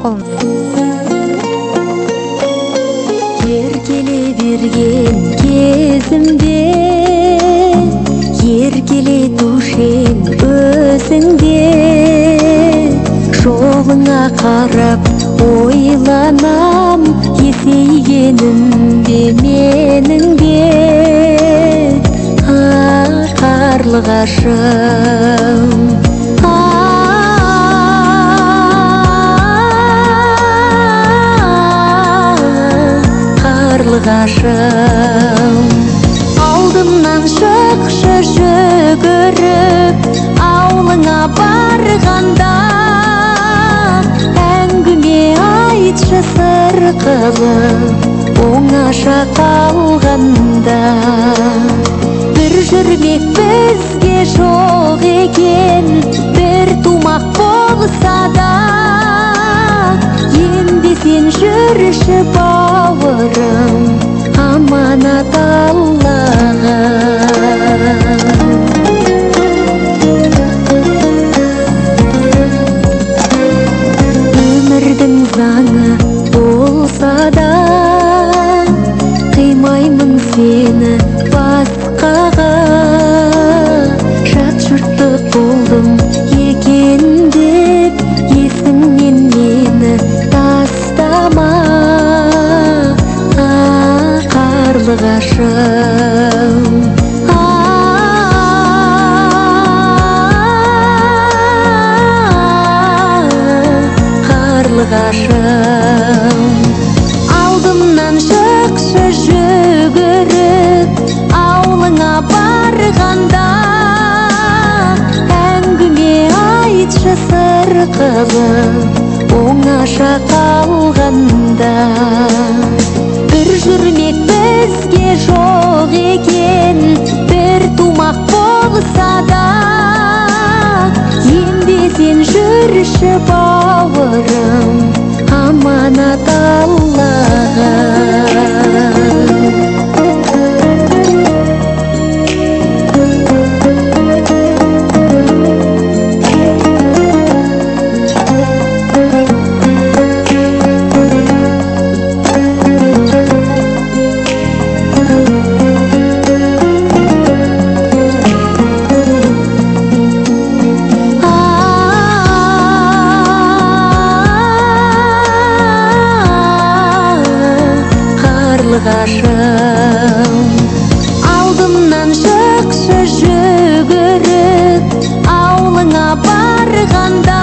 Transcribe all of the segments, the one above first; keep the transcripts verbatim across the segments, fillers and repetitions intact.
болыңыз. Еркеле берген кезімде, еркеле тушен өзіңде, жолыңа қарап ойланам, есейгенімде менің де. Қарлығашым, қарлығашым, алдымнан шықшы жүгіріп, аулыңа барғанда, әңгіме айтшы сыр қылып, оңаша қалғанда. Bir жүрмек бізге жоқ екен, бір тумақ болса да, енді сен жүрші бауырым, аманат Аллаға. Өмірдің заңы болса да, қимаймын сені басқаға. Жат жұрттық болдым екен деп, есіңнен мені тастама. Қарлығашым, қарлығашым, алдымнан шықшы жүгіріп, аулыңа барғанда, әңгіме айтшы сыр қылып, оңаша қалғанда. Bir жүрмек бізге жоқ екен, бір тумақ болса да, енді сен жүрші бауырым, аманат Аллаға. Қарлығашым, алдымнан шықшы жүгіріп, аулыңа барғанда,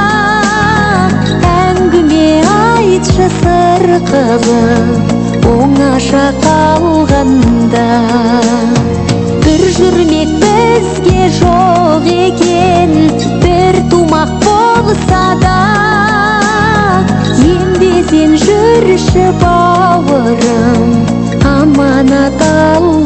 әңгіме айтшы сыр қылып, оңаша қалғанда. Bir жүрмек бізге жоқ екен, бір тумақ болса да, енді сен жүрші бауырым, аманат Аллаға.